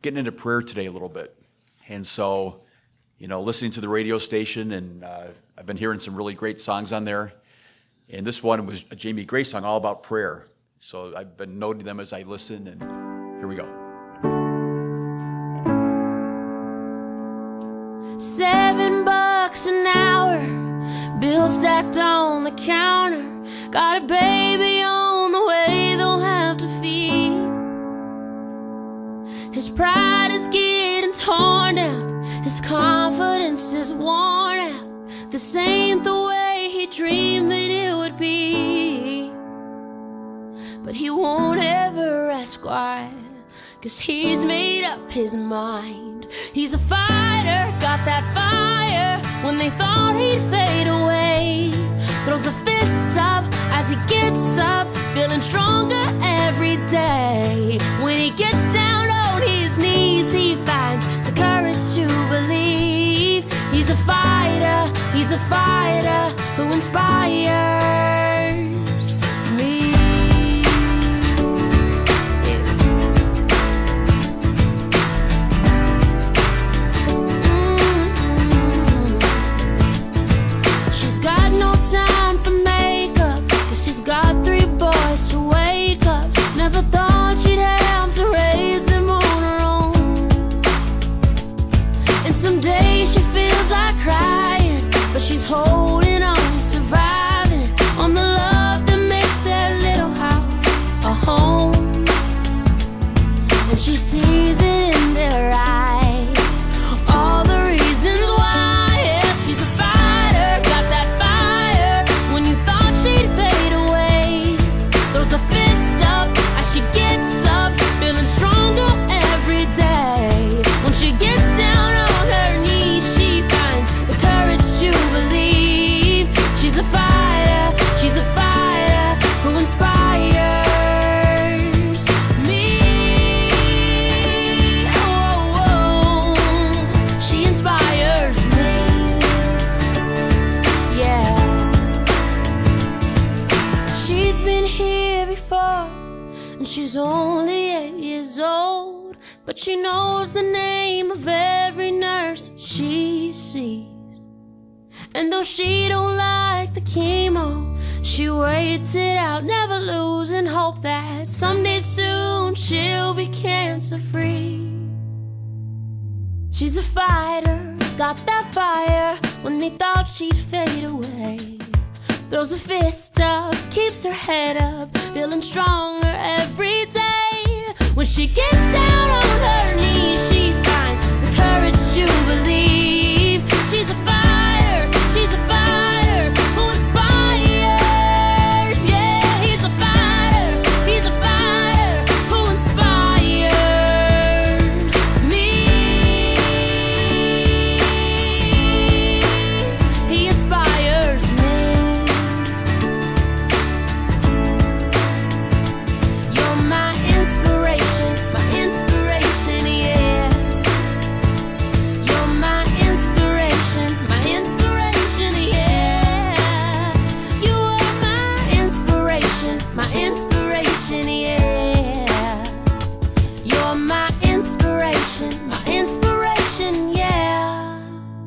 getting into prayer today a little bit. And so, listening to the radio station, and I've been hearing some really great songs on there. And this one was a Jamie Gray song all about prayer. So I've been noting them as I listen, and here we go. $7 an hour, bill stacked on the counter. Got a baby on the way they'll have to feed. His pride is getting torn down, his confidence is worn out. This ain't the way he dreamed that it would be. But he won't ever ask why, 'cause he's made up his mind. He's a fighter, got that fire when they thought he'd fade away. Throws a fist up as he gets up, feeling stronger every day. When he gets down on his knees, he finds the courage to believe. He's a fighter who inspires me. She's got no time for makeup, 'cause she's got 3 boys to wake up. Never thought she'd have to raise them on her own. And some days she feels like crying, but she's holding on, surviving on the love that makes their little house a home. And she sees it in their eyes, all the reasons why. Yeah, she's a fighter, got that fire when you thought she'd fade away. Throws a fist up as she gets up, feeling stronger every day. When she gets down on her knees, she finds the courage to believe. She's a fighter who inspires me. Oh, she inspires me. Yeah. She's been here before, and she's only 8 years old, but she knows the name of every nurse she sees. And though she don't like the chemo, she waits it out, never losing hope that someday soon she'll be cancer-free. She's a fighter, got that fire when they thought she'd fade away. Throws a fist up, keeps her head up, feeling stronger every day. When she gets down on her knees, she finds the courage to believe. She's a fighter who inspires. Yeah, he's a fighter who inspires me. He inspires me. You're my inspiration, yeah. You're my inspiration, yeah. You are my inspiration, yeah. You're my inspiration, yeah.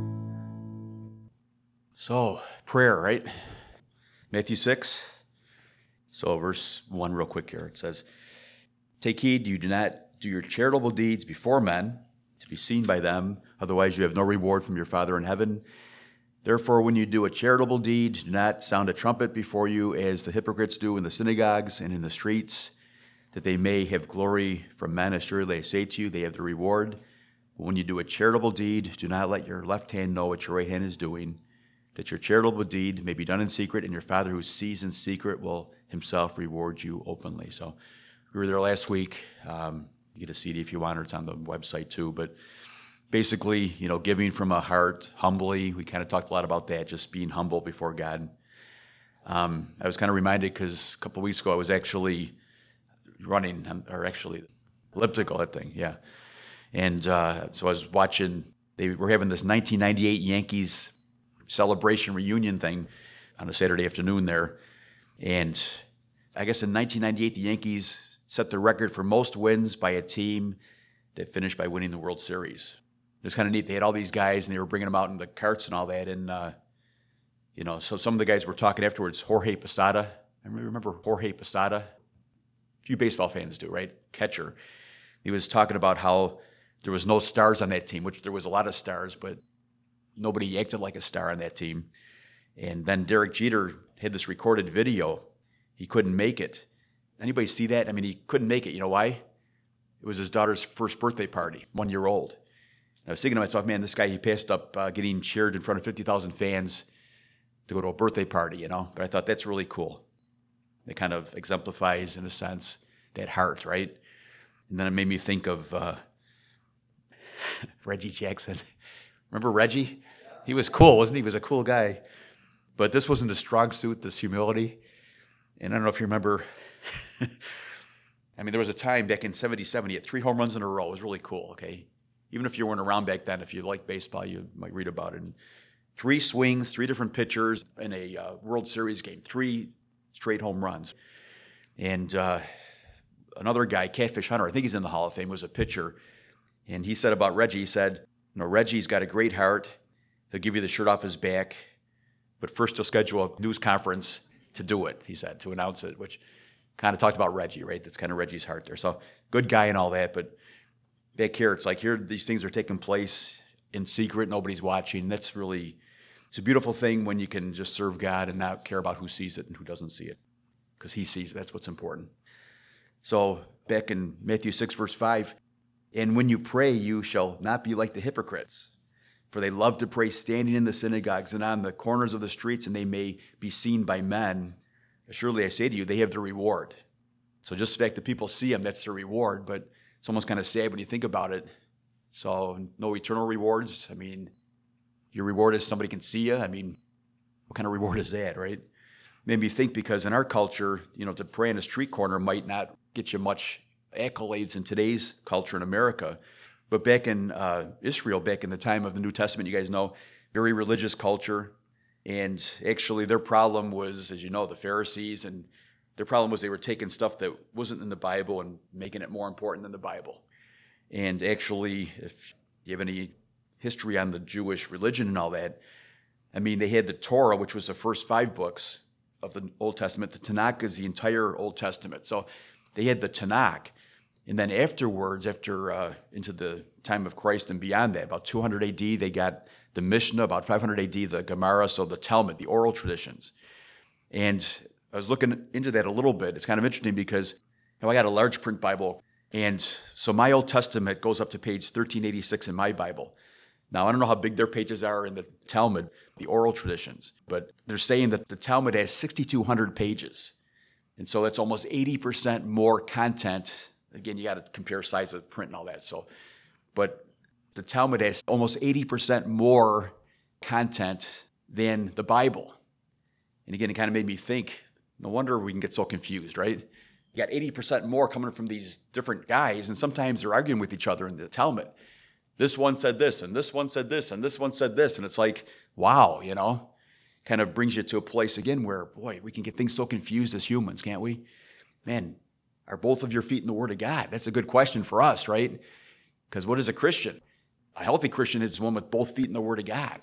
So, prayer, right? Matthew 6. So, verse 1 real quick here. It says, "Take heed you do not do your charitable deeds before men, to be seen by them. Otherwise you have no reward from your Father in heaven. Therefore, when you do a charitable deed, do not sound a trumpet before you, as the hypocrites do in the synagogues and in the streets, that they may have glory from men. Assuredly I say to you, they have the reward. But when you do a charitable deed, do not let your left hand know what your right hand is doing, that your charitable deed may be done in secret, and your Father who sees in secret will himself reward you openly." So we were there last week. You get a CD if you want, or it's on the website too. But basically, giving from a heart, humbly. We kind of talked a lot about that, just being humble before God. I was kind of reminded because a couple of weeks ago I was actually running, or actually elliptical, that thing, yeah. And so I was watching, they were having this 1998 Yankees celebration reunion thing on a Saturday afternoon there. And I guess in 1998, the Yankees set the record for most wins by a team that finished by winning the World Series. It was kind of neat. They had all these guys, and they were bringing them out in the carts and all that. And, so some of the guys were talking afterwards. Jorge Posada. I remember Jorge Posada. A few baseball fans do, right? Catcher. He was talking about how there was no stars on that team, which there was a lot of stars, but nobody acted like a star on that team. And then Derek Jeter had this recorded video. He couldn't make it. Anybody see that? I mean, he couldn't make it. You know why? It was his daughter's first birthday party, 1 year old. And I was thinking to myself, man, this guy, he passed up getting cheered in front of 50,000 fans to go to a birthday party, But I thought that's really cool. It kind of exemplifies, in a sense, that heart, right? And then it made me think of Reggie Jackson. Remember Reggie? He was cool, wasn't he? He was a cool guy. But this wasn't his strong suit, this humility. And I don't know if you remember. I mean, there was a time back in 77, he had 3 home runs in a row. It was really cool, okay? Even if you weren't around back then, if you liked baseball, you might read about it. And 3 swings, 3 different pitchers in a World Series game, 3 straight home runs. And another guy, Catfish Hunter, I think he's in the Hall of Fame, was a pitcher. And he said about Reggie, he said, Reggie's got a great heart. He'll give you the shirt off his back. But first he'll schedule a news conference to do it, he said, to announce it, which kind of talked about Reggie, right? That's kind of Reggie's heart there. So good guy and all that, but back here, it's like here these things are taking place in secret. Nobody's watching. It's a beautiful thing when you can just serve God and not care about who sees it and who doesn't see it, because he sees it. That's what's important. So back in Matthew 6, verse 5, and when you pray, you shall not be like the hypocrites, for they love to pray standing in the synagogues and on the corners of the streets, and they may be seen by men. Surely I say to you, they have their reward. So just the fact that people see them, that's their reward, but it's almost kind of sad when you think about it. So no eternal rewards. I mean, your reward is somebody can see you. I mean, what kind of reward is that, right? Made me think, because in our culture, to pray on a street corner might not get you much accolades in today's culture in America. But back in Israel, back in the time of the New Testament, you guys know, very religious culture. And actually their problem was, as you know, the Pharisees, and their problem was they were taking stuff that wasn't in the Bible and making it more important than the Bible. And actually, if you have any history on the Jewish religion and all that, I mean, they had the Torah, which was the first 5 books of the Old Testament. The Tanakh is the entire Old Testament. So they had the Tanakh. And then afterwards, into the time of Christ and beyond that, about 200 AD, they got the Mishnah, about 500 AD, the Gemara, so the Talmud, the oral traditions. And I was looking into that a little bit. It's kind of interesting because I got a large print Bible, and so my Old Testament goes up to page 1386 in my Bible. Now, I don't know how big their pages are in the Talmud, the oral traditions, but they're saying that the Talmud has 6,200 pages. And so that's almost 80% more content. Again, you got to compare size of print and all that. But the Talmud has almost 80% more content than the Bible. And again, it kind of made me think, no wonder we can get so confused, right? You got 80% more coming from these different guys, and sometimes they're arguing with each other in the Talmud. This one said this, and this one said this, and this one said this. And it's like, wow, kind of brings you to a place again where, boy, we can get things so confused as humans, can't we? Man, are both of your feet in the Word of God? That's a good question for us, right? Because what is a Christian? A healthy Christian is one with both feet in the Word of God.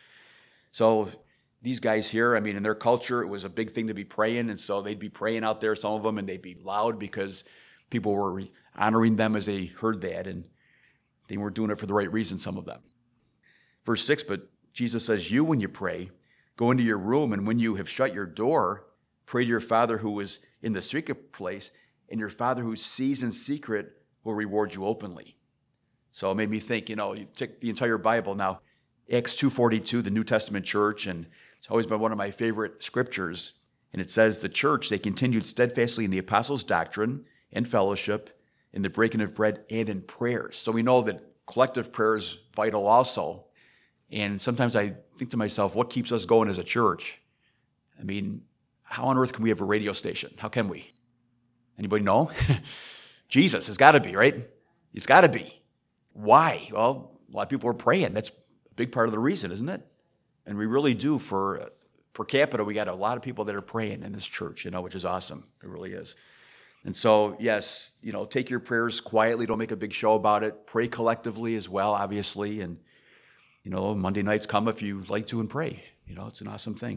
So these guys here, I mean, in their culture, it was a big thing to be praying. And so they'd be praying out there, some of them, and they'd be loud because people were honoring them as they heard that. And they weren't doing it for the right reason, some of them. Verse 6, but Jesus says, you, when you pray, go into your room, and when you have shut your door, pray to your Father who is in the secret place, and your Father who sees in secret will reward you openly. So it made me think, you take the entire Bible now, Acts 2:42, the New Testament church, and it's always been one of my favorite scriptures. And it says, the church, they continued steadfastly in the apostles' doctrine and fellowship, in the breaking of bread, and in prayers. So we know that collective prayer is vital also. And sometimes I think to myself, what keeps us going as a church? I mean, how on earth can we have a radio station? How can we? Anybody know? Jesus has got to be, right? It's got to be. Why? Well, a lot of people are praying. That's a big part of the reason, isn't it? And we really do, per capita, we got a lot of people that are praying in this church, which is awesome. It really is. And so, yes, take your prayers quietly. Don't make a big show about it. Pray collectively as well, obviously. And, Monday nights come if you like to and pray. It's an awesome thing.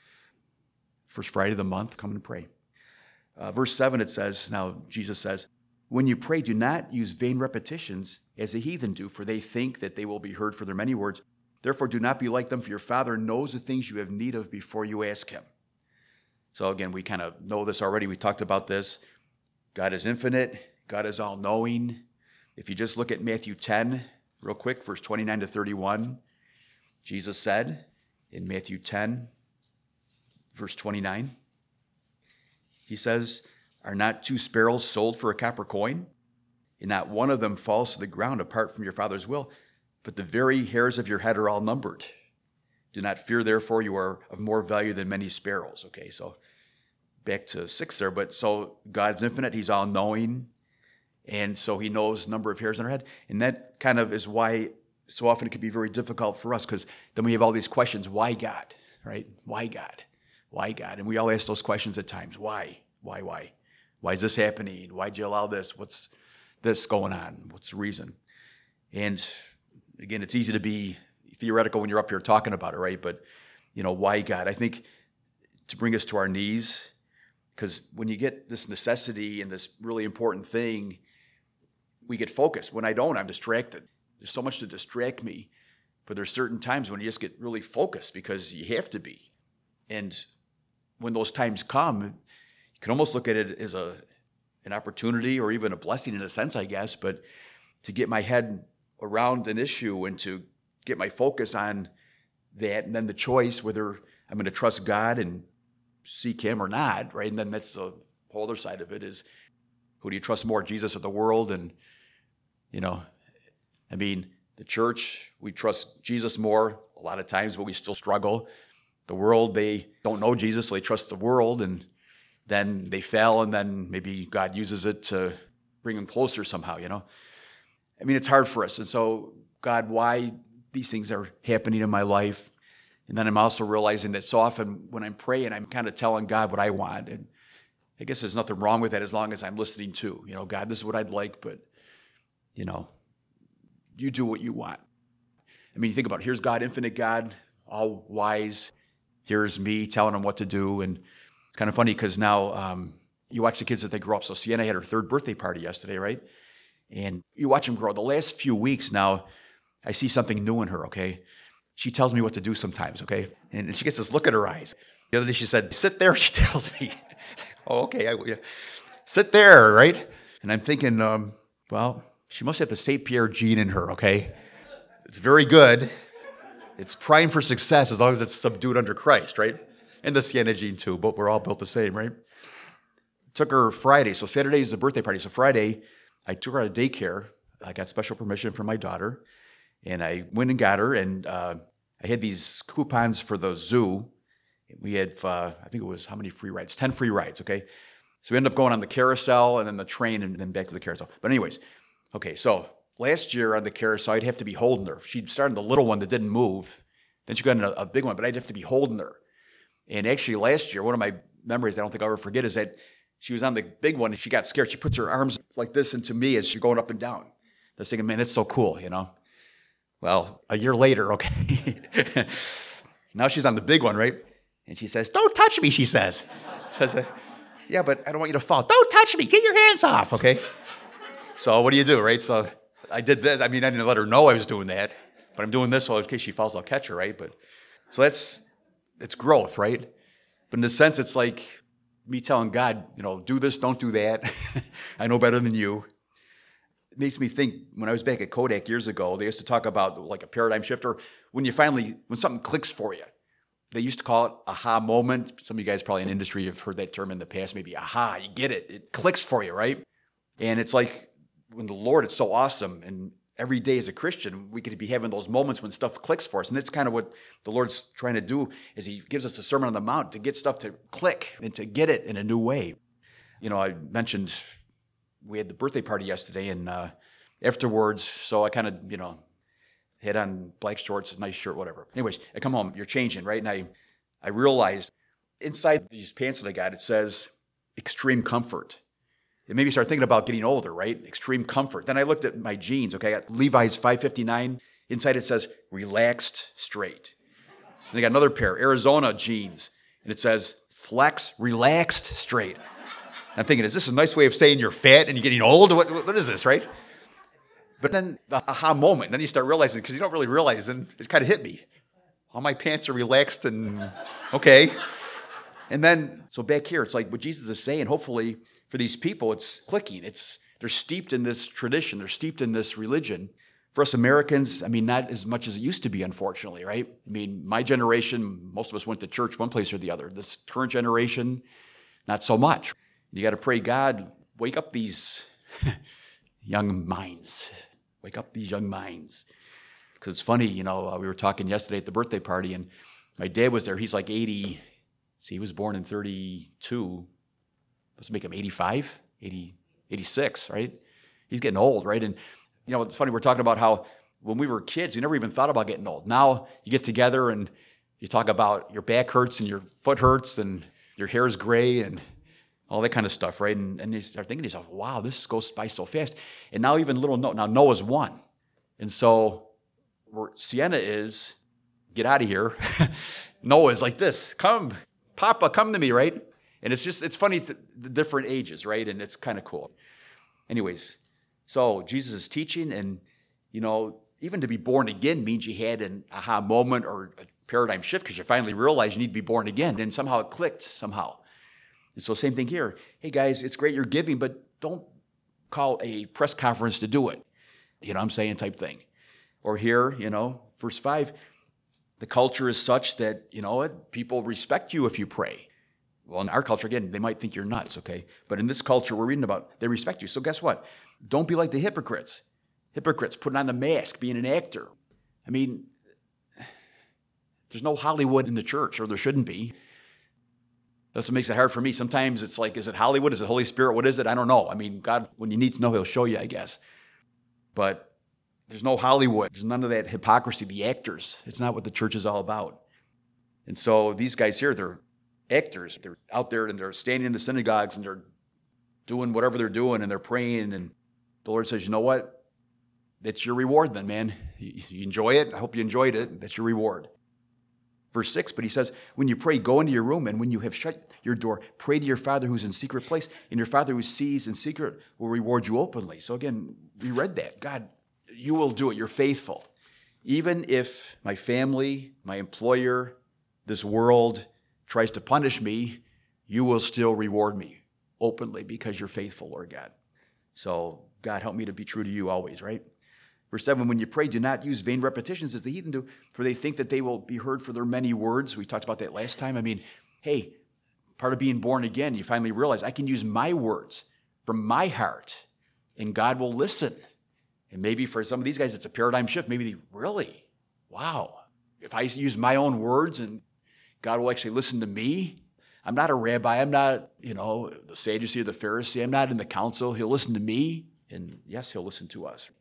First Friday of the month, come and pray. Verse 7, it says, now Jesus says, when you pray, do not use vain repetitions as the heathen do, for they think that they will be heard for their many words. Therefore, do not be like them, for your Father knows the things you have need of before you ask him. So again, we kind of know this already. We talked about this. God is infinite. God is all-knowing. If you just look at Matthew 10, real quick, verse 29 to 31, Jesus said in Matthew 10, verse 29, he says, are not 2 sparrows sold for a copper coin? And not one of them falls to the ground apart from your Father's will, but the very hairs of your head are all numbered. Do not fear, therefore, you are of more value than many sparrows. Okay, so back to 6 there, but so God's infinite, he's all-knowing, and so he knows the number of hairs on our head, and that kind of is why so often it can be very difficult for us, because then we have all these questions, why God, right? Why God? Why God? And we all ask those questions at times, why? Why is this happening? Why'd you allow this? What's this going on? What's the reason? And again, it's easy to be theoretical when you're up here talking about it, right? But, why God? I think to bring us to our knees, because when you get this necessity and this really important thing, we get focused. When I don't, I'm distracted. There's so much to distract me. But there's certain times when you just get really focused because you have to be. And when those times come, you can almost look at it as an opportunity or even a blessing in a sense, I guess, but to get my head around an issue and to get my focus on that, and then the choice whether I'm going to trust God and seek him or not, right? And then that's the whole other side of it is, who do you trust more, Jesus or the world? And, the church, we trust Jesus more a lot of times, but we still struggle. The world, they don't know Jesus, so they trust the world, and then they fail, and then maybe God uses it to bring them closer somehow, It's hard for us. And so, God, why these things are happening in my life? And then I'm also realizing that so often when I'm praying, I'm kind of telling God what I want. And I guess there's nothing wrong with that as long as I'm listening to, God, this is what I'd like, but, you do what you want. You think about it. Here's God, infinite God, all wise. Here's me telling him what to do. And it's kind of funny because now you watch the kids as they grow up. So Sienna had her 3rd birthday party yesterday, right? And you watch them grow. The last few weeks now, I see something new in her, okay? She tells me what to do sometimes, okay? And she gets this look in her eyes. The other day she said, sit there, she tells me. Oh, okay, yeah. Sit there, right? And I'm thinking, well, she must have the St. Pierre gene in her, okay? It's very good. It's primed for success as long as it's subdued under Christ, right? And the Sienna gene too, but we're all built the same, right? Took her Friday. So Saturday is the birthday party. So Friday, I took her out of daycare. I got special permission from my daughter. And I went and got her. And I had these coupons for the zoo. We had, I think it was, how many free rides? 10 free rides, okay? So we ended up going on the carousel and then the train and then back to the carousel. But anyways, okay, so last year on the carousel, I'd have to be holding her. She'd started the little one that didn't move. Then she got in a big one, but I'd have to be holding her. And actually last year, one of my memories I don't think I'll ever forget is that she was on the big one and she got scared. She puts her arms like this into me as she's going up and down. I was thinking, man, that's so cool, Well, a year later, okay. Now she's on the big one, right? And she says, don't touch me, she says. Yeah, but I don't want you to fall. Don't touch me. Get your hands off, okay? So what do you do, right? So I did this. I didn't let her know I was doing that. But I'm doing this so in case she falls, I'll catch her, right? But so it's growth, right? But in a sense, it's like me telling God, do this, don't do that. I know better than you. It makes me think, when I was back at Kodak years ago, they used to talk about like a paradigm shifter. When something clicks for you. They used to call it aha moment. Some of you guys probably in industry have heard that term in the past, maybe aha, you get it. It clicks for you, right? And it's like when the Lord, it's so awesome. And every day as a Christian, we could be having those moments when stuff clicks for us. And that's kind of what the Lord's trying to do, is he gives us the Sermon on the Mount to get stuff to click and to get it in a new way. I mentioned we had the birthday party yesterday, and afterwards, so I kind of, had on black shorts, a nice shirt, whatever. Anyways, I come home, you're changing, right? And I realized inside these pants that I got, it says extreme comfort. it made me start thinking about getting older, right? Extreme comfort. Then I looked at my jeans, okay? I got Levi's 559. Inside it says, relaxed straight. And I got another pair, Arizona jeans, and it says, flex, relaxed straight. I'm thinking, is this a nice way of saying you're fat and you're getting old? What is this, right? But then the aha moment, then you start realizing, because you don't really realize, then it kind of hit me. All my pants are relaxed and okay. And then, so back here, it's like what Jesus is saying, hopefully for these people, it's clicking. They're steeped in this tradition. They're steeped in this religion. For us Americans, I mean, not as much as it used to be, unfortunately, right? I mean, my generation, most of us went to church one place or the other. This current generation, not so much. You got to pray, God, wake up these young minds. Wake up these young minds. Because it's funny, we were talking yesterday at the birthday party, and my dad was there. He's like 80. See, he was born in 32. Let's make him 85, 80, 86, right? He's getting old, right? And, it's funny, we're talking about how when we were kids, you never even thought about getting old. Now you get together and you talk about your back hurts and your foot hurts and your hair is gray and all that kind of stuff, right? And you start thinking to yourself, wow, this goes by so fast. And now even little Noah, now Noah's one. And so where Sienna is, get out of here. Noah is like this, come, Papa, come to me, right? And it's funny, the different ages, right? And it's kind of cool. Anyways, so Jesus is teaching, and, even to be born again means you had an aha moment or a paradigm shift because you finally realized you need to be born again. Then somehow it clicked somehow. And so same thing here. Hey, guys, it's great you're giving, but don't call a press conference to do it. You know what I'm saying, type thing. Or here, verse 5, the culture is such that, people respect you if you pray. Well, in our culture, again, they might think you're nuts, okay? But in this culture we're reading about, they respect you. So guess what? Don't be like the hypocrites. Hypocrites putting on the mask, being an actor. I mean, there's no Hollywood in the church, or there shouldn't be. That's what makes it hard for me. Sometimes it's like, is it Hollywood? Is it Holy Spirit? What is it? I don't know. I mean, God, when you need to know, he'll show you, I guess. But there's no Hollywood. There's none of that hypocrisy, the actors. It's not what the church is all about. And so these guys here, they're actors. They're out there and they're standing in the synagogues and they're doing whatever they're doing and they're praying. And the Lord says, you know what? That's your reward then, man. You enjoy it. I hope you enjoyed it. That's your reward. Verse 6, but he says, when you pray, go into your room, and when you have shut your door, pray to your Father who's in secret place, and your Father who sees in secret will reward you openly. So again, we read that. God, you will do it. You're faithful. Even if my family, my employer, this world tries to punish me, you will still reward me openly because you're faithful, Lord God. So God, help me to be true to you always, right? Verse 7, when you pray, do not use vain repetitions as the heathen do, for they think that they will be heard for their many words. We talked about that last time. I mean, hey, part of being born again, you finally realize I can use my words from my heart, and God will listen. And maybe for some of these guys, it's a paradigm shift. Maybe really, wow, if I use my own words and God will actually listen to me. I'm not a rabbi. I'm not, the Sadducee or the Pharisee. I'm not in the council. He'll listen to me, and yes, he'll listen to us.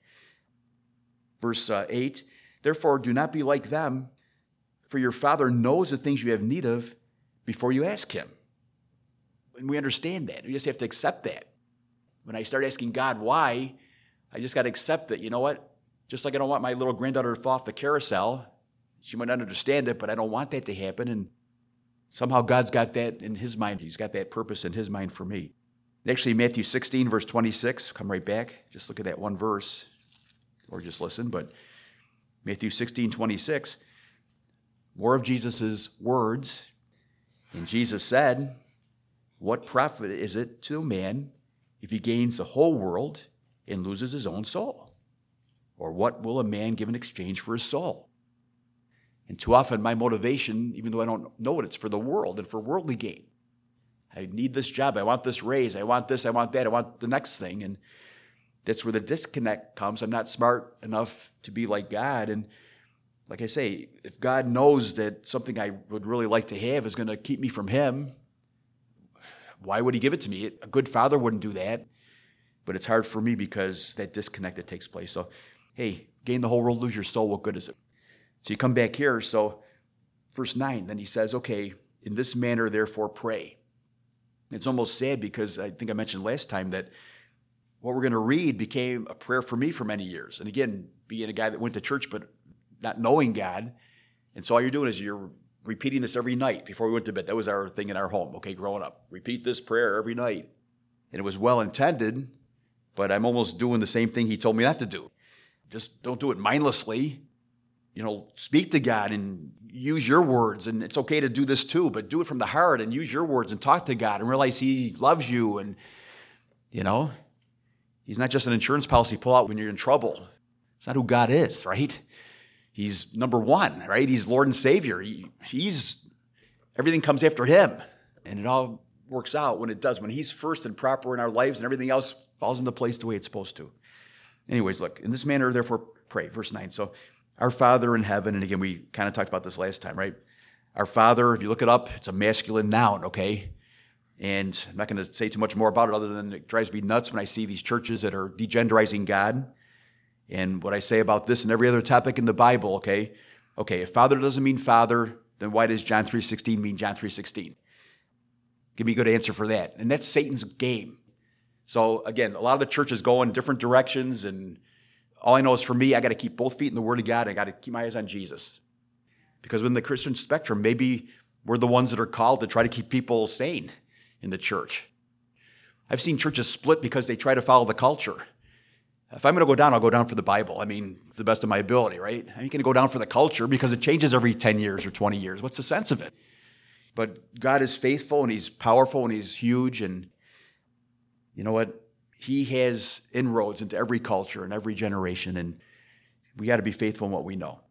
Verse 8, therefore do not be like them, for your Father knows the things you have need of before you ask him. And we understand that. We just have to accept that. When I start asking God why, I just got to accept that, you know what? Just like I don't want my little granddaughter to fall off the carousel, she might not understand it, but I don't want that to happen. And somehow God's got that in his mind. He's got that purpose in his mind for me. Actually, Matthew 16, verse 26, come right back. Just look at that one verse. Or just listen, but Matthew 16, 26, more of Jesus' words. And Jesus said, what profit is it to a man if he gains the whole world and loses his own soul? Or what will a man give in exchange for his soul? And too often my motivation, even though I don't know it, it's for the world and for worldly gain. I need this job. I want this raise. I want this. I want that. I want the next thing. And that's where the disconnect comes. I'm not smart enough to be like God. And like I say, if God knows that something I would really like to have is going to keep me from him, why would he give it to me? A good father wouldn't do that. But it's hard for me because that disconnect that takes place. So, hey, gain the whole world, lose your soul. What good is it? So you come back here. So verse 9, then he says, okay, in this manner, therefore pray. It's almost sad because I think I mentioned last time that what we're going to read became a prayer for me for many years. And again, being a guy that went to church but not knowing God, and so all you're doing is you're repeating this every night before we went to bed. That was our thing in our home, okay, growing up. Repeat this prayer every night. And it was well intended, but I'm almost doing the same thing he told me not to do. Just don't do it mindlessly. Speak to God and use your words. And it's okay to do this too, but do it from the heart and use your words and talk to God and realize he loves you. And, he's not just an insurance policy pull out when you're in trouble. It's not who God is, right? He's number one, right? He's Lord and Savior. He's everything comes after him. And it all works out when it does. When he's first and proper in our lives and everything else falls into place the way it's supposed to. Anyways, look, in this manner, therefore, pray. Verse 9. So, our Father in heaven, and again, we kind of talked about this last time, right? Our Father, if you look it up, it's a masculine noun, okay? And I'm not going to say too much more about it other than it drives me nuts when I see these churches that are degenderizing God. And what I say about this and every other topic in the Bible, okay? Okay, if Father doesn't mean Father, then why does John 3:16 mean John 3:16? Give me a good answer for that. And that's Satan's game. So again, a lot of the churches go in different directions, and all I know is for me, I got to keep both feet in the Word of God. I got to keep my eyes on Jesus. Because within the Christian spectrum, maybe we're the ones that are called to try to keep people sane in the church. I've seen churches split because they try to follow the culture. If I'm going to go down, I'll go down for the Bible. I mean, to the best of my ability, right? I ain't going to go down for the culture because it changes every 10 years or 20 years. What's the sense of it? But God is faithful, and he's powerful, and he's huge, and you know what? He has inroads into every culture and every generation, and we got to be faithful in what we know.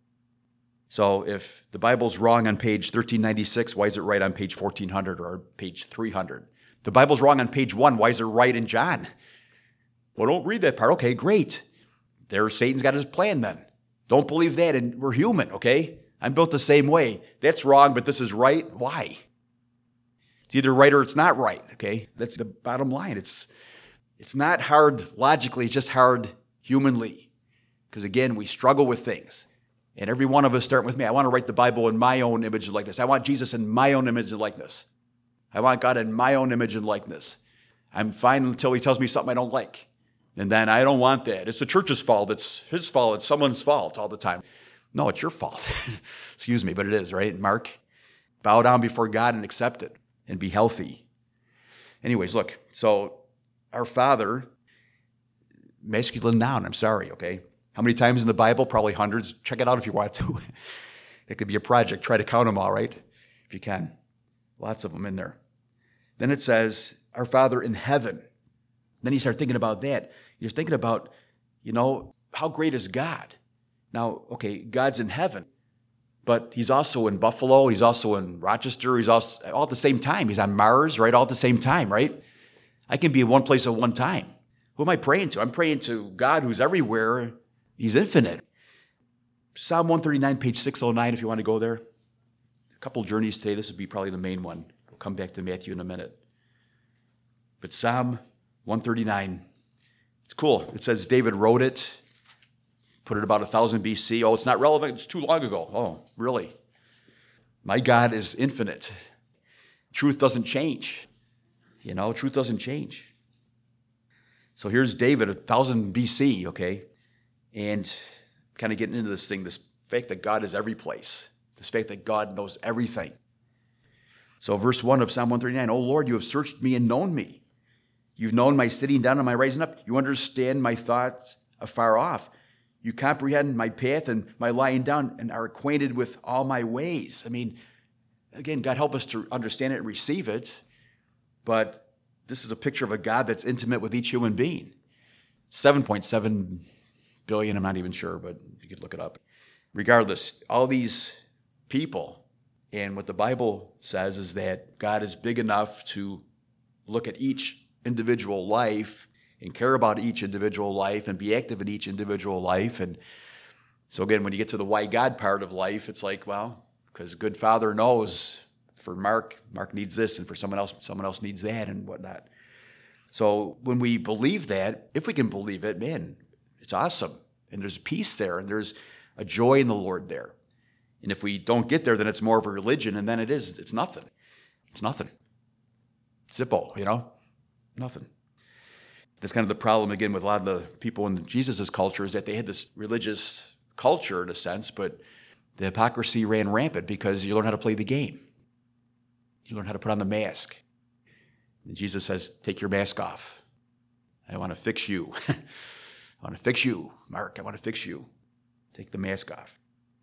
So if the Bible's wrong on page 1396, why is it right on page 1400 or page 300? If the Bible's wrong on page 1, why is it right in John? Well, don't read that part. Okay, great. There, Satan's got his plan then. Don't believe that, and we're human, okay? I'm built the same way. That's wrong, but this is right. Why? It's either right or it's not right, okay? That's the bottom line. It's not hard logically, it's just hard humanly. Because again, we struggle with things. And every one of us, starting with me, I want to write the Bible in my own image and likeness. I want Jesus in my own image and likeness. I want God in my own image and likeness. I'm fine until he tells me something I don't like. And then I don't want that. It's the church's fault. It's his fault. It's someone's fault all the time. No, it's your fault. Excuse me, but it is, right? Mark, bow down before God and accept it and be healthy. Anyways, look, so our Father, masculine noun, I'm sorry, okay? How many times in the Bible? Probably hundreds. Check it out if you want to. It could be a project. Try to count them all, right? If you can. Lots of them in there. Then it says, our Father in heaven. Then you start thinking about that. You're thinking about, how great is God? Now, okay, God's in heaven, but he's also in Buffalo. He's also in Rochester. He's also all at the same time. He's on Mars, right? All at the same time, right? I can be in one place at one time. Who am I praying to? I'm praying to God who's everywhere. He's infinite. Psalm 139, page 609, if you want to go there. A couple journeys today. This would be probably the main one. We'll come back to Matthew in a minute. But Psalm 139, it's cool. It says David wrote it, put it about 1000 BC. Oh, it's not relevant. It's too long ago. Oh, really? My God is infinite. Truth doesn't change. Truth doesn't change. So here's David, 1000 BC, okay? And kind of getting into this thing, this fact that God is every place, this fact that God knows everything. So verse 1 of Psalm 139, O Lord, you have searched me and known me. You've known my sitting down and my rising up. You understand my thoughts afar off. You comprehend my path and my lying down and are acquainted with all my ways. I mean, again, God help us to understand it and receive it. But this is a picture of a God that's intimate with each human being. 7.7 billion, I'm not even sure, but you could look it up. Regardless, all these people, and what the Bible says is that God is big enough to look at each individual life and care about each individual life and be active in each individual life. And so again, when you get to the why God part of life, it's like, well, because good Father knows for Mark needs this, and for someone else needs that and whatnot. So when we believe that, if we can believe it, man, it's awesome. And there's peace there, and there's a joy in the Lord there. And if we don't get there, then it's more of a religion, and then it's nothing. It's nothing. Zippo, nothing. That's kind of the problem, again, with a lot of the people in Jesus' culture is that they had this religious culture in a sense, but the hypocrisy ran rampant because you learn how to play the game. You learn how to put on the mask. And Jesus says, take your mask off. I want to fix you. I want to fix you, Mark. I want to fix you. Take the mask off.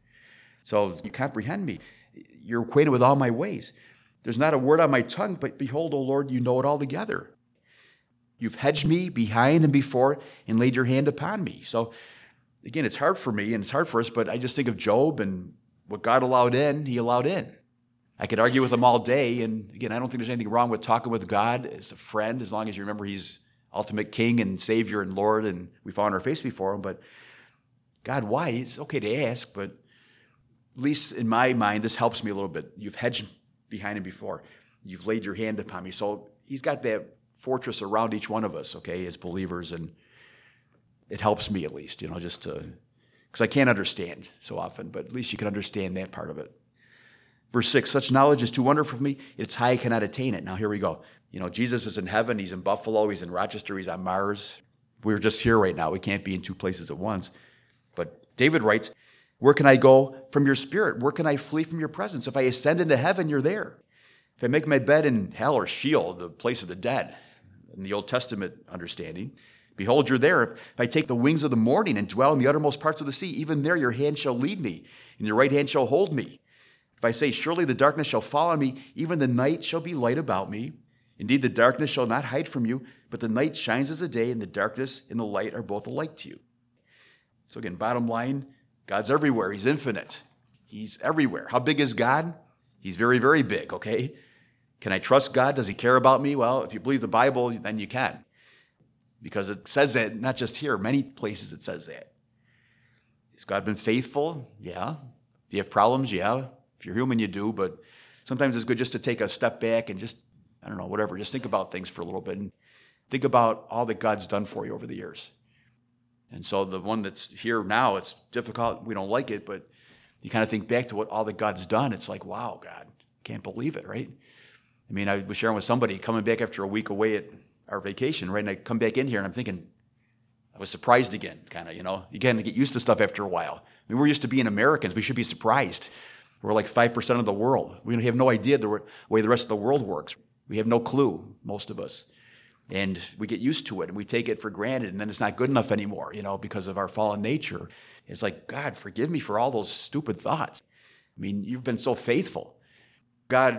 So you comprehend me. You're acquainted with all my ways. There's not a word on my tongue, but behold, O Lord, you know it altogether. You've hedged me behind and before and laid your hand upon me. So again, it's hard for me and it's hard for us, but I just think of Job and what God allowed in, he allowed in. I could argue with him all day. And again, I don't think there's anything wrong with talking with God as a friend, as long as you remember he's ultimate King and Savior and Lord, and we fall on our face before him. But God, why? It's okay to ask, but at least in my mind, this helps me a little bit. You've hedged behind and before. You've laid your hand upon me. So he's got that fortress around each one of us, okay, as believers, and it helps me at least, just to, because I can't understand so often, but at least you can understand that part of it. Verse 6, such knowledge is too wonderful for me, it's high, I cannot attain it. Now here we go. Jesus is in heaven, he's in Buffalo, he's in Rochester, he's on Mars. We're just here right now. We can't be in two places at once. But David writes, where can I go from your spirit? Where can I flee from your presence? If I ascend into heaven, you're there. If I make my bed in hell or Sheol, the place of the dead, in the Old Testament understanding, behold, you're there. If I take the wings of the morning and dwell in the uttermost parts of the sea, even there your hand shall lead me, and your right hand shall hold me. If I say, surely the darkness shall fall on me, even the night shall be light about me. Indeed, the darkness shall not hide from you, but the night shines as the day, and the darkness and the light are both alike to you. So again, bottom line, God's everywhere. He's infinite. He's everywhere. How big is God? He's very, very big, okay? Can I trust God? Does he care about me? Well, if you believe the Bible, then you can. Because it says that, not just here, many places it says that. Has God been faithful? Yeah. Do you have problems? Yeah. If you're human, you do, but sometimes it's good just to take a step back and just, just think about things for a little bit and think about all that God's done for you over the years. And so the one that's here now, it's difficult. We don't like it, but you kind of think back to what all that God's done. It's like, wow, God, can't believe it, right? I was sharing with somebody coming back after a week away at our vacation, right? And I come back in here and I'm thinking, I was surprised again, kind of, You kind of get used to stuff after a while. We're used to being Americans. We should be surprised. We're like 5% of the world. We have no idea the way the rest of the world works. We have no clue, most of us. And we get used to it and we take it for granted, and then it's not good enough anymore, because of our fallen nature. It's like, God, forgive me for all those stupid thoughts. You've been so faithful. God,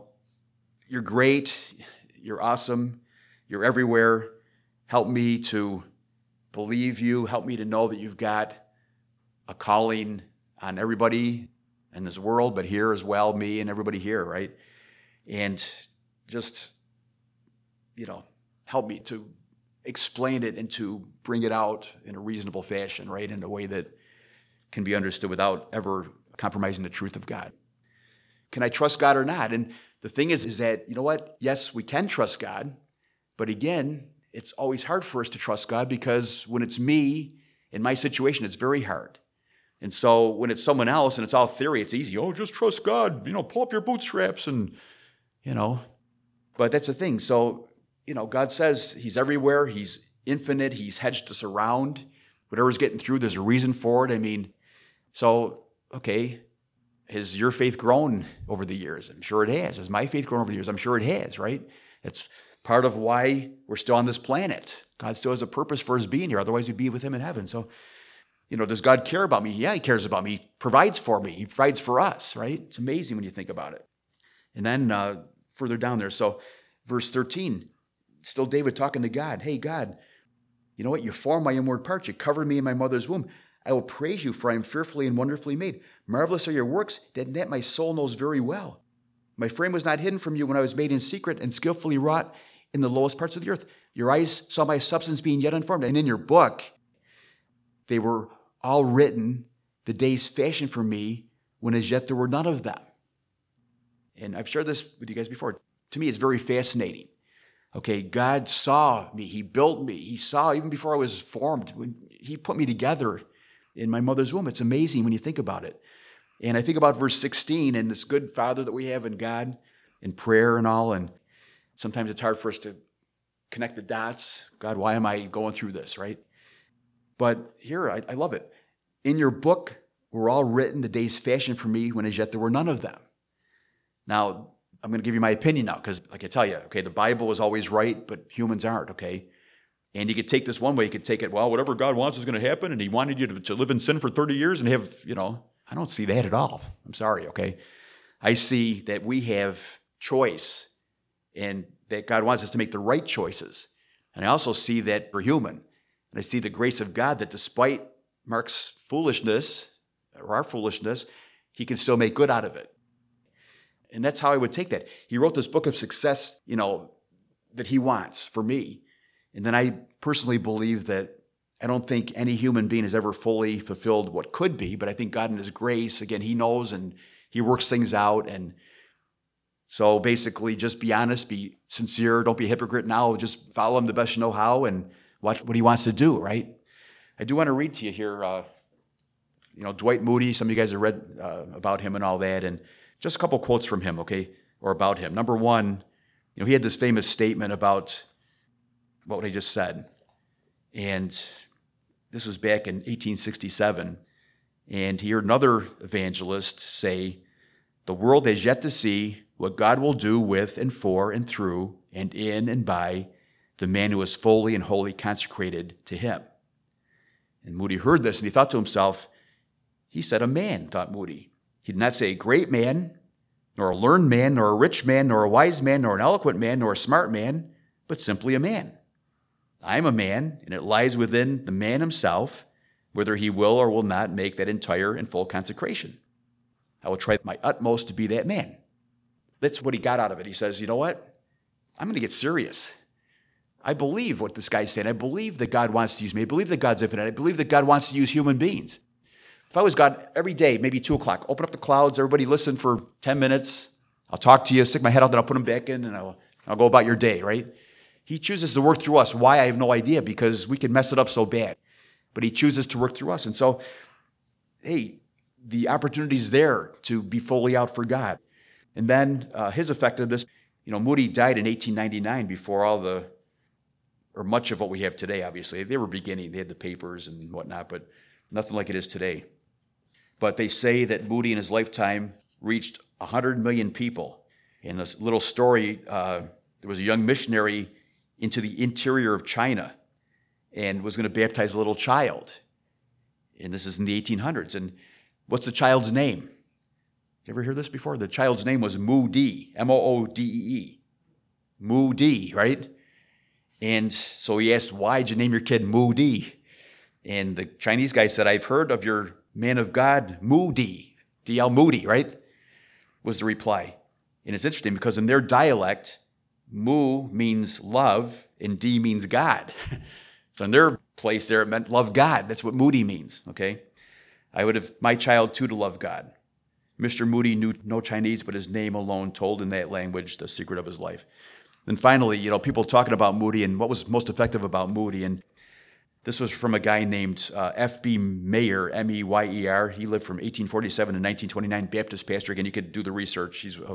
you're great. You're awesome. You're everywhere. Help me to believe you. Help me to know that you've got a calling on everybody in this world, but here as well, me and everybody here, right? And just, help me to explain it and to bring it out in a reasonable fashion, right? In a way that can be understood without ever compromising the truth of God. Can I trust God or not? And the thing is that, yes, we can trust God, but again, it's always hard for us to trust God because when it's me in my situation, it's very hard. And so when it's someone else and it's all theory, it's easy. Oh, just trust God, pull up your bootstraps and, But that's the thing. So, God says he's everywhere. He's infinite. He's hedged us around. Whatever's getting through, there's a reason for it. So, okay, has your faith grown over the years? I'm sure it has. Has my faith grown over the years? I'm sure it has, right? It's part of why we're still on this planet. God still has a purpose for us being here. Otherwise, we'd be with him in heaven. So, does God care about me? Yeah, he cares about me. He provides for me. He provides for us, right? It's amazing when you think about it. And then further down there, so verse 13, still David talking to God. Hey, God, you know what? You formed my inward parts. You covered me in my mother's womb. I will praise you, for I am fearfully and wonderfully made. Marvelous are your works, that my soul knows very well. My frame was not hidden from you when I was made in secret and skillfully wrought in the lowest parts of the earth. Your eyes saw my substance being yet unformed. And in your book, they were all written, the days fashioned for me, when as yet there were none of them. And I've shared this with you guys before. To me, it's very fascinating. Okay, God saw me. He built me. He saw even before I was formed. When he put me together in my mother's womb. It's amazing when you think about it. And I think about verse 16 and this good Father that we have in God, in prayer and all. And Sometimes it's hard for us to connect the dots. God, why am I going through this, right? But here, I love it. In your book were all written the days fashioned for me when as yet there were none of them. Now, I'm going to give you my opinion now because, like I tell you, okay, the Bible is always right, but humans aren't, okay? And you could take this one way. You could take it, well, whatever God wants is going to happen, and he wanted you to live in sin for 30 years and have, I don't see that at all. I'm sorry, okay? I see that we have choice and that God wants us to make the right choices. And I also see that we're human. And I see the grace of God that despite Mark's foolishness, or our foolishness, he can still make good out of it. And that's how I would take that. He wrote this book of success, that he wants for me. And then I personally believe that I don't think any human being has ever fully fulfilled what could be, but I think God in his grace, again, he knows and he works things out. And so basically just be honest, be sincere, don't be a hypocrite now, just follow him the best you know how and watch what he wants to do, right? I do want to read to you here, Dwight Moody, some of you guys have read about him and all that, and just a couple quotes from him, okay, or about him. Number one, he had this famous statement about what I just said. And this was back in 1867. And he heard another evangelist say, the world has yet to see what God will do with and for and through and in and by the man who is fully and wholly consecrated to him. And Moody heard this and he thought to himself, he said a man, thought Moody. He did not say a great man, nor a learned man, nor a rich man, nor a wise man, nor an eloquent man, nor a smart man, but simply a man. I am a man, and it lies within the man himself, whether he will or will not make that entire and full consecration. I will try my utmost to be that man. That's what he got out of it. He says, you know what? I'm going to get serious. I believe what this guy's saying. I believe that God wants to use me. I believe that God's infinite. I believe that God wants to use human beings. If I was God, every day, maybe 2 o'clock, open up the clouds, everybody listen for 10 minutes. I'll talk to you, stick my head out, then I'll put them back in, and I'll go about your day, right? He chooses to work through us. Why? I have no idea, because we can mess it up so bad. But he chooses to work through us. And so, hey, the opportunity's there to be fully out for God. And then his effectiveness, Moody died in 1899 before much of what we have today, obviously. They were beginning. They had the papers and whatnot, but nothing like it is today. But they say that Moody in his lifetime reached 100 million people. In this little story, there was a young missionary into the interior of China and was going to baptize a little child. And this is in the 1800s. And what's the child's name? Did you ever hear this before? The child's name was Moody, Moodee. Moody, right? And so he asked, why'd you name your kid Moody? And the Chinese guy said, I've heard of your man of God, Moody, D.L. Moody, right? Was the reply. And it's interesting because in their dialect, Mu means love and D means God. So in their place there, it meant love God. That's what Moody means, okay? I would have my child too to love God. Mr. Moody knew no Chinese, but his name alone told in that language the secret of his life. Then finally, people talking about Moody and what was most effective about Moody. And this was from a guy named F.B. Meyer, M-E-Y-E-R. He lived from 1847 to 1929, Baptist pastor. Again, you could do the research. He's a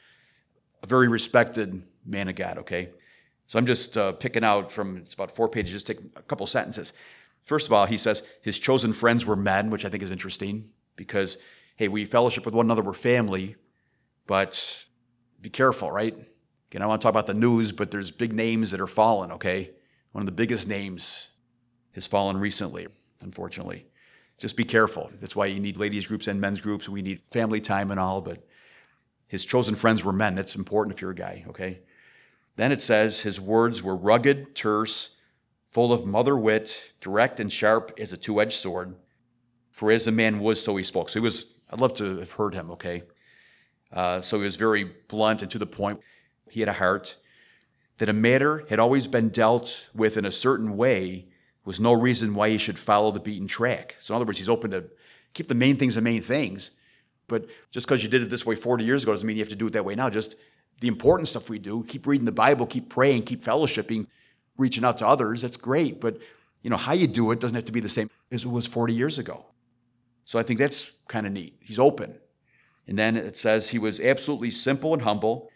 very respected man of God, okay? So I'm just picking out from, it's about 4 pages, just take a couple sentences. First of all, he says his chosen friends were men, which I think is interesting because, hey, we fellowship with one another, we're family, but be careful, right? Again, I want to talk about the news, but there's big names that are fallen, okay? One of the biggest names has fallen recently, unfortunately. Just be careful. That's why you need ladies groups and men's groups. We need family time and all, but his chosen friends were men. That's important if you're a guy, okay? Then it says his words were rugged, terse, full of mother wit, direct and sharp as a two-edged sword. For as the man was, so he spoke. So I'd love to have heard him, okay? So he was very blunt and to the point. He had a heart. That a matter had always been dealt with in a certain way was no reason why he should follow the beaten track. So in other words, he's open to keep the main things the main things. But just because you did it this way 40 years ago doesn't mean you have to do it that way now. Just the important stuff we do, keep reading the Bible, keep praying, keep fellowshipping, reaching out to others. That's great. But, how you do it doesn't have to be the same as it was 40 years ago. So I think that's kind of neat. He's open. And then it says he was absolutely simple and humble,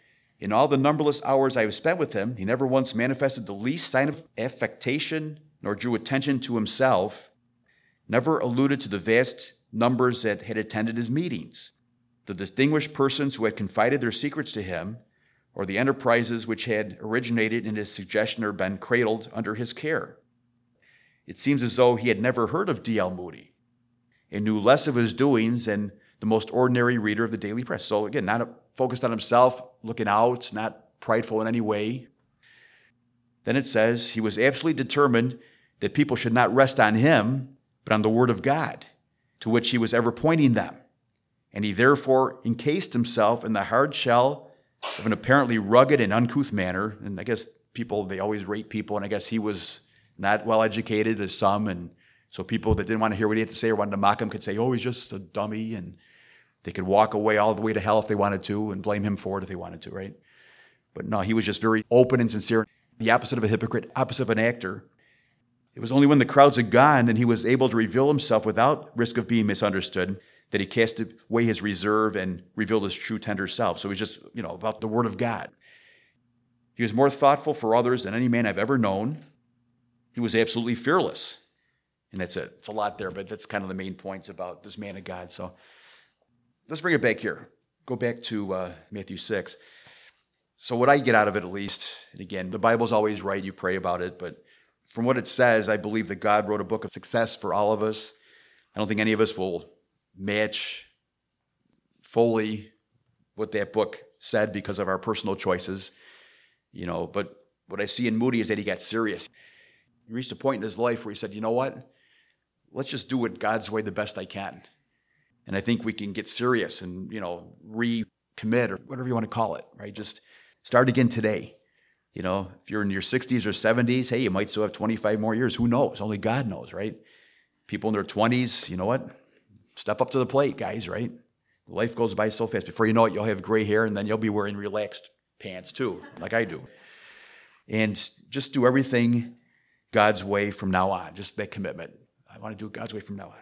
In all the numberless hours I have spent with him, he never once manifested the least sign of affectation, nor drew attention to himself, never alluded to the vast numbers that had attended his meetings, the distinguished persons who had confided their secrets to him, or the enterprises which had originated in his suggestion or been cradled under his care. It seems as though he had never heard of D.L. Moody and knew less of his doings than the most ordinary reader of the daily press. So again, not focused on himself, looking out, not prideful in any way. Then it says he was absolutely determined that people should not rest on him, but on the word of God, to which he was ever pointing them. And he therefore encased himself in the hard shell of an apparently rugged and uncouth manner. And I guess people, they always rate people, and I guess he was not well educated as some, and so people that didn't want to hear what he had to say or wanted to mock him could say, oh, he's just a dummy, and they could walk away all the way to hell if they wanted to and blame him for it if they wanted to, right? But no, he was just very open and sincere, the opposite of a hypocrite, opposite of an actor. It was only when the crowds had gone and he was able to reveal himself without risk of being misunderstood that he cast away his reserve and revealed his true tender self. So it was just, about the word of God. He was more thoughtful for others than any man I've ever known. He was absolutely fearless. And that's it. It's a lot there, but that's kind of the main points about this man of God. So let's bring it back here. Go back to Matthew 6. So what I get out of it, at least, and again, the Bible's always right. You pray about it. But from what it says, I believe that God wrote a book of success for all of us. I don't think any of us will match fully what that book said because of our personal choices. But what I see in Moody is that he got serious. He reached a point in his life where he said, you know what? Let's just do it God's way the best I can. And I think we can get serious and, recommit or whatever you want to call it, right? Just start again today. If you're in your 60s or 70s, hey, you might still have 25 more years. Who knows? Only God knows, right? People in their 20s, you know what? Step up to the plate, guys, right? Life goes by so fast. Before you know it, you'll have gray hair and then you'll be wearing relaxed pants too, like I do. And just do everything God's way from now on. Just that commitment. I want to do it God's way from now on.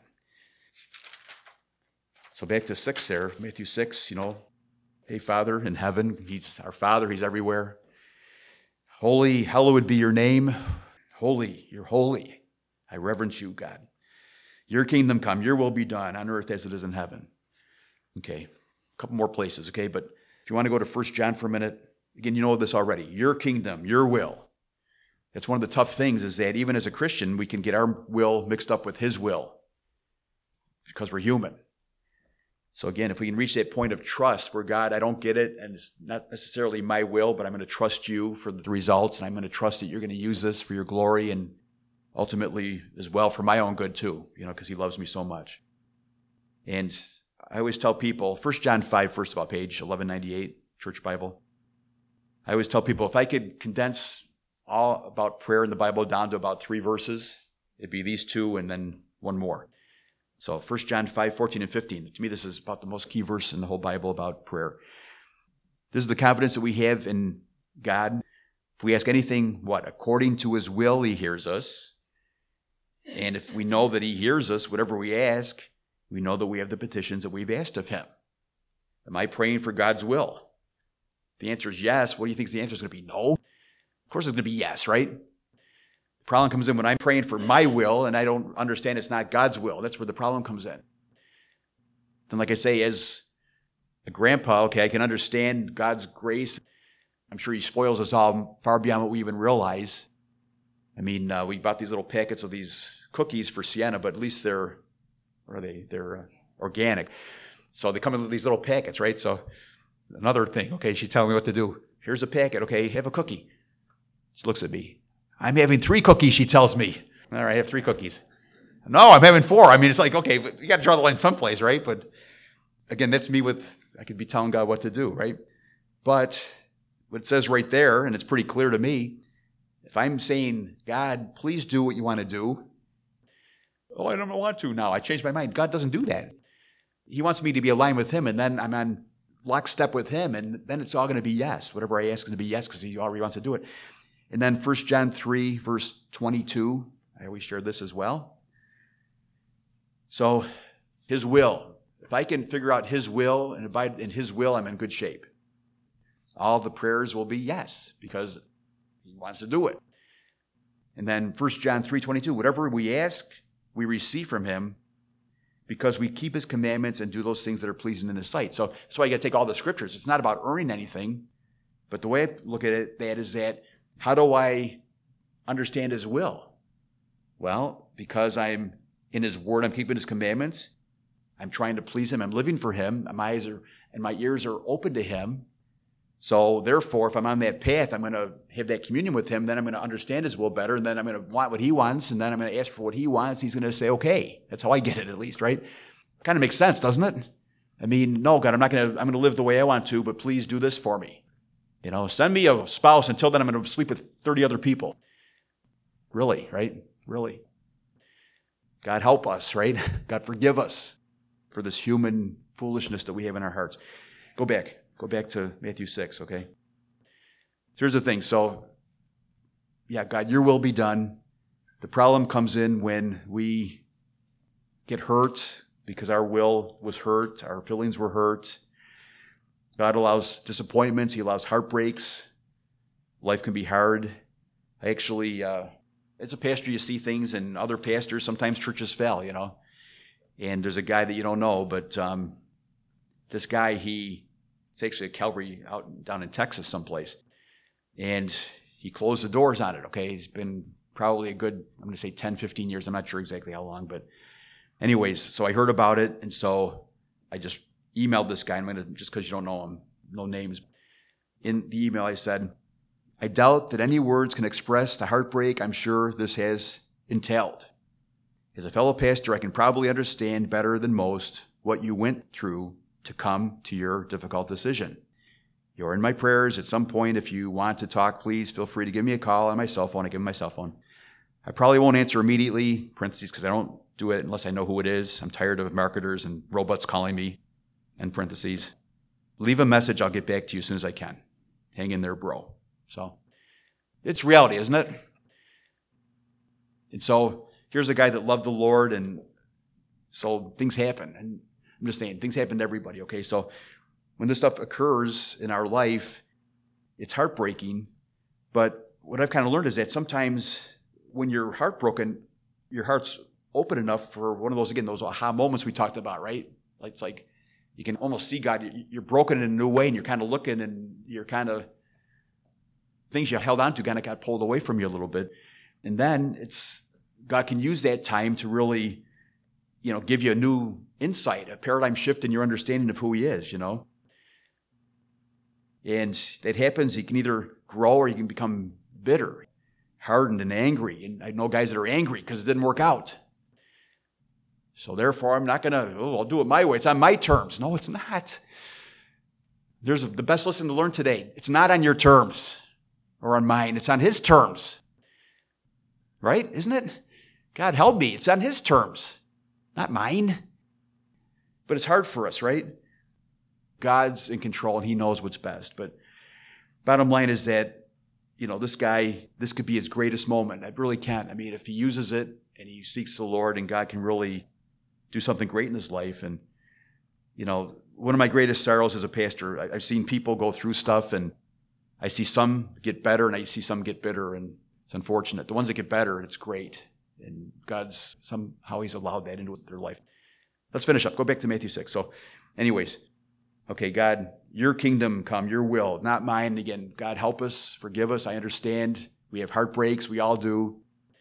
So back to 6 there, Matthew 6, hey, Father in heaven, he's our Father, he's everywhere. Holy, hallowed be your name. Holy, you're holy. I reverence you, God. Your kingdom come, your will be done on earth as it is in heaven. Okay, a couple more places, okay? But if you want to go to 1 John for a minute, again, you know this already. Your kingdom, your will. That's one of the tough things is that even as a Christian, we can get our will mixed up with his will because we're human. So again, if we can reach that point of trust where God, I don't get it, and it's not necessarily my will, but I'm going to trust you for the results, and I'm going to trust that you're going to use this for your glory and ultimately as well for my own good too, because he loves me so much. And I always tell people, 1 John 5, first of all, page 1198, Church Bible. I always tell people, if I could condense all about prayer in the Bible down to about 3 verses, it'd be these 2 and then one more. So 1 John 5, 14 and 15. To me, this is about the most key verse in the whole Bible about prayer. This is the confidence that we have in God. If we ask anything, according to his will, he hears us. And if we know that he hears us, whatever we ask, we know that we have the petitions that we've asked of him. Am I praying for God's will? If the answer is yes, what do you think the answer is going to be? No. Of course it's going to be yes, right? The problem comes in when I'm praying for my will and I don't understand it's not God's will. That's where the problem comes in. Then, like I say, as a grandpa, I can understand God's grace. I'm sure he spoils us all far beyond what we even realize. We bought these little packets of these cookies for Sienna, but at least they're organic. So they come in these little packets, right? So another thing, she's telling me what to do. Here's a packet, have a cookie. She looks at me. I'm having 3 cookies, she tells me. All right, I have 3 cookies. No, I'm having 4. It's like, but you got to draw the line someplace, right? But again, that's me I could be telling God what to do, right? But what it says right there, and it's pretty clear to me, if I'm saying, God, please do what you want to do. Oh, I don't want to now. I changed my mind. God doesn't do that. He wants me to be aligned with him, and then I'm on lockstep with him, and then it's all going to be yes. Whatever I ask is going to be yes because he already wants to do it. And then 1 John 3, verse 22, I always share this as well. So his will. If I can figure out his will and abide in his will, I'm in good shape. all the prayers will be yes, because he wants to do it. And then 1 John 3:22, whatever we ask, we receive from him because we keep his commandments and do those things that are pleasing in his sight. So that's why you got to take all the scriptures. It's not about earning anything, but the way I look at it, that is that, how do I understand his will? Well, because I'm in his word, I'm keeping his commandments. I'm trying to please him. I'm living for him. My eyes and my ears are open to him. So therefore, if I'm on that path, I'm going to have that communion with him. Then I'm going to understand his will better. And then I'm going to want what he wants. And then I'm going to ask for what he wants. He's going to say, okay. That's how I get it, at least, right? Kind of makes sense, doesn't it? I mean, no, God, I'm going to live the way I want to, but please do this for me. Send me a spouse. Until then, I'm going to sleep with 30 other people. Really, right? Really. God help us, right? God forgive us for this human foolishness that we have in our hearts. Go back to Matthew 6, okay? So here's the thing. So, yeah, God, your will be done. The problem comes in when we get hurt because our will was hurt, our feelings were hurt. God allows disappointments. He allows heartbreaks. Life can be hard. I actually, as a pastor, you see things, and other pastors, sometimes churches fail, And there's a guy that you don't know, but this guy, it's actually a Calvary down in Texas someplace. And he closed the doors on it, okay? He's been probably a good, I'm going to say 10, 15 years. I'm not sure exactly how long. But anyways, so I heard about it. And so I just emailed this guy. I'm going to, just because you don't know him, no names. In the email, I said, I doubt that any words can express the heartbreak I'm sure this has entailed. As a fellow pastor, I can probably understand better than most what you went through to come to your difficult decision. You're in my prayers. At some point, if you want to talk, please feel free to give me a call on my cell phone. I give him my cell phone. I probably won't answer immediately, parentheses, because I don't do it unless I know who it is. I'm tired of marketers and robots calling me, and parentheses. Leave a message. I'll get back to you as soon as I can. Hang in there, bro. So it's reality, isn't it? And so here's a guy that loved the Lord, and so things happen. And I'm just saying, things happen to everybody, okay? So when this stuff occurs in our life, it's heartbreaking. But what I've kind of learned is that sometimes when you're heartbroken, your heart's open enough for one of those, again, those aha moments we talked about, right? Like, it's like you can almost see God. You're broken in a new way, and you're kind of looking, and you're kind of, things you held on to kind of got pulled away from you a little bit. And then God can use that time to really, give you a new insight, a paradigm shift in your understanding of who he is, And that happens. You can either grow or you can become bitter, hardened, and angry. And I know guys that are angry because it didn't work out. So therefore, I'm not going to, I'll do it my way. It's on my terms. No, it's not. There's the best lesson to learn today. It's not on your terms or on mine. It's on his terms. Right? Isn't it? God help me. It's on his terms, not mine. But it's hard for us, right? God's in control and he knows what's best. But bottom line is that, this guy, this could be his greatest moment. It really can. I mean, if he uses it and he seeks the Lord, and God can really do something great in his life. And, one of my greatest sorrows as a pastor, I've seen people go through stuff, and I see some get better and I see some get bitter, and it's unfortunate. The ones that get better, it's great. And God's, somehow he's allowed that into their life. Let's finish up. Go back to Matthew 6. So anyways, okay, God, your kingdom come, your will, not mine. Again, God, help us, forgive us. I understand. We have heartbreaks. We all do.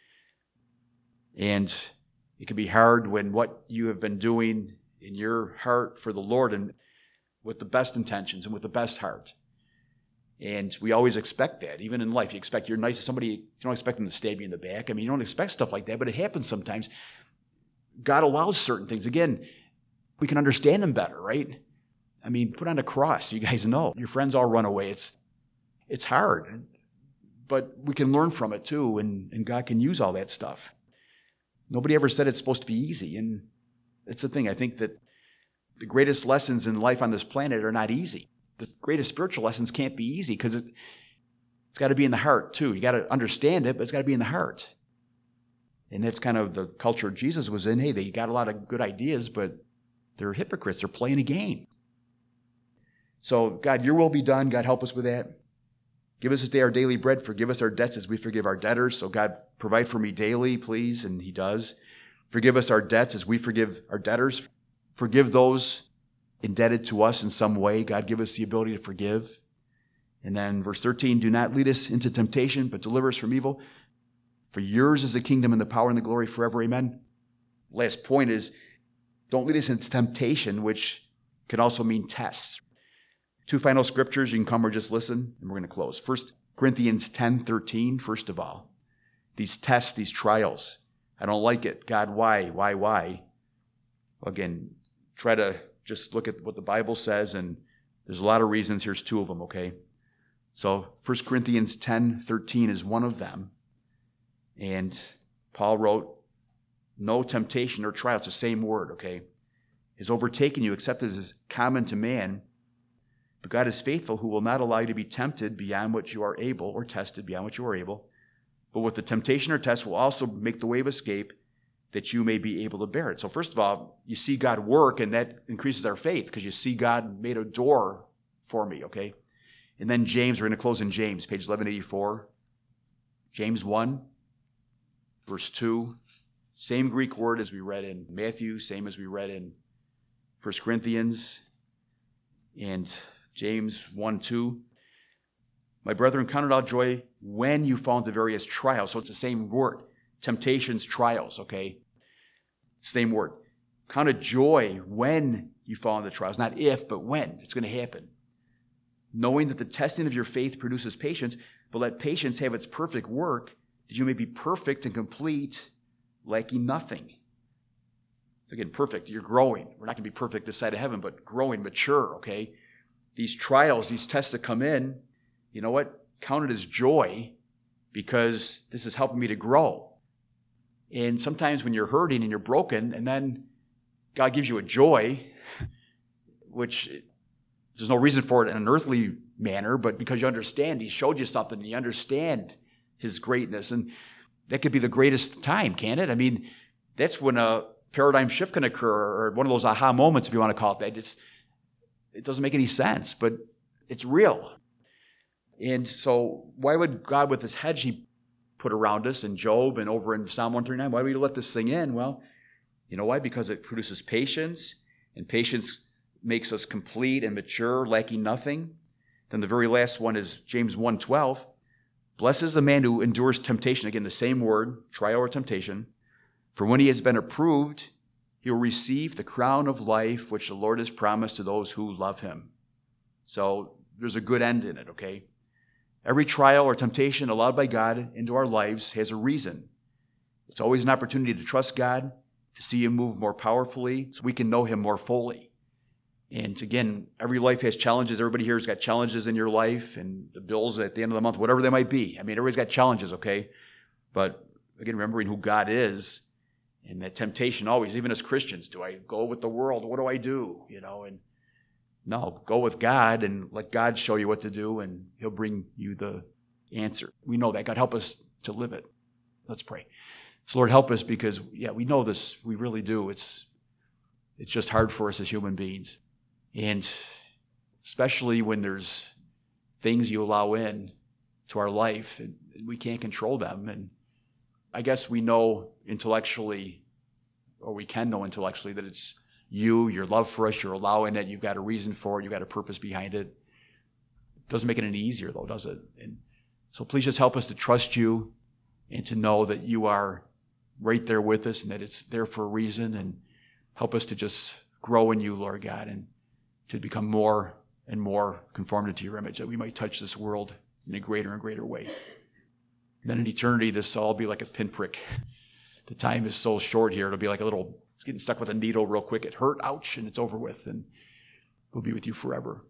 And it can be hard when what you have been doing in your heart for the Lord and with the best intentions and with the best heart. And we always expect that. Even in life, you're nice to somebody, you don't expect them to stab you in the back. I mean, you don't expect stuff like that, but it happens sometimes. God allows certain things. Again, we can understand them better, right? I mean, put on a cross. You guys know. Your friends all run away. It's hard. But we can learn from it too, and God can use all that stuff. Nobody ever said it's supposed to be easy. And it's the thing. I think that the greatest lessons in life on this planet are not easy. The greatest spiritual lessons can't be easy because it's got to be in the heart too. You got to understand it, but it's got to be in the heart. And that's kind of the culture Jesus was in. Hey, they got a lot of good ideas, but they're hypocrites. They're playing a game. So, God, your will be done. God, help us with that. Give us this day our daily bread. Forgive us our debts as we forgive our debtors. So, God, provide for me daily, please. And he does. Forgive us our debts as we forgive our debtors. Forgive those indebted to us in some way. God, give us the ability to forgive. And then verse 13, do not lead us into temptation, but deliver us from evil. For yours is the kingdom and the power and the glory forever. Amen. Last point is, don't lead us into temptation, which can also mean tests. Two final scriptures. You can come or just listen, and we're going to close. 1 Corinthians 10:13, first of all. These tests, these trials. I don't like it. God, why? Again, try to just look at what the Bible says, and there's a lot of reasons. Here's two of them, okay? So 1 Corinthians 10:13 is one of them. And Paul wrote, no temptation or trial, it's the same word, okay, is overtaken you except as is common to man. But God is faithful, who will not allow you to be tempted beyond what you are able, or tested beyond what you are able. But with the temptation or test will also make the way of escape, that you may be able to bear it. So first of all, you see God work, and that increases our faith, because you see God made a door for me, okay? And then James, we're going to close in James, page 1184. James 1, verse 2. Same Greek word as we read in Matthew, same as we read in 1 Corinthians. And James 1:2. My brethren, count it all joy when you fall into various trials. So it's the same word. Temptations, trials, okay? Same word. Count it joy when you fall into trials. Not if, but when. It's going to happen. Knowing that the testing of your faith produces patience, but let patience have its perfect work, that you may be perfect and complete, lacking nothing. Again, perfect, you're growing. We're not going to be perfect this side of heaven, but growing, mature, okay? These trials, these tests that come in, you know what? Count it as joy, because this is helping me to grow. And sometimes when you're hurting and you're broken, and then God gives you a joy, which there's no reason for it in an earthly manner, but because you understand, he showed you something, and you understand his greatness. And that could be the greatest time, can't it? I mean, that's when a paradigm shift can occur, or one of those aha moments, if you want to call it that. It doesn't make any sense, but it's real. And so why would God, with this hedge he put around us in Job and over in Psalm 139, why would he let this thing in? Well, you know why? Because it produces patience, and patience makes us complete and mature, lacking nothing. Then the very last one is James 1:12. Blessed is the man who endures temptation. Again, the same word, trial or temptation. For when he has been approved, he will receive the crown of life, which the Lord has promised to those who love him. So there's a good end in it, okay? Every trial or temptation allowed by God into our lives has a reason. It's always an opportunity to trust God, to see him move more powerfully, so we can know him more fully. And again, every life has challenges. Everybody here has got challenges in your life, and the bills at the end of the month, whatever they might be. I mean, everybody's got challenges, okay? But again, remembering who God is, and that temptation always, even as Christians, do I go with the world? What do I do? You know, and no, go with God and let God show you what to do, and he'll bring you the answer. We know that. God, help us to live it. Let's pray. So Lord, help us, because, yeah, we know this. We really do. It's just hard for us as human beings. And especially when there's things you allow in to our life, and we can't control them. And I guess we know intellectually, or we can know intellectually, that it's you, your love for us, you're allowing it, you've got a reason for it, you've got a purpose behind it. Doesn't make it any easier, though, does it? And so please just help us to trust you, and to know that you are right there with us, and that it's there for a reason, and help us to just grow in you, Lord God, and to become more and more conformed into your image, that we might touch this world in a greater and greater way. And then in eternity, this will all be like a pinprick. The time is so short here. It'll be like a little getting stuck with a needle real quick. It hurt, ouch, and it's over with. And we'll be with you forever.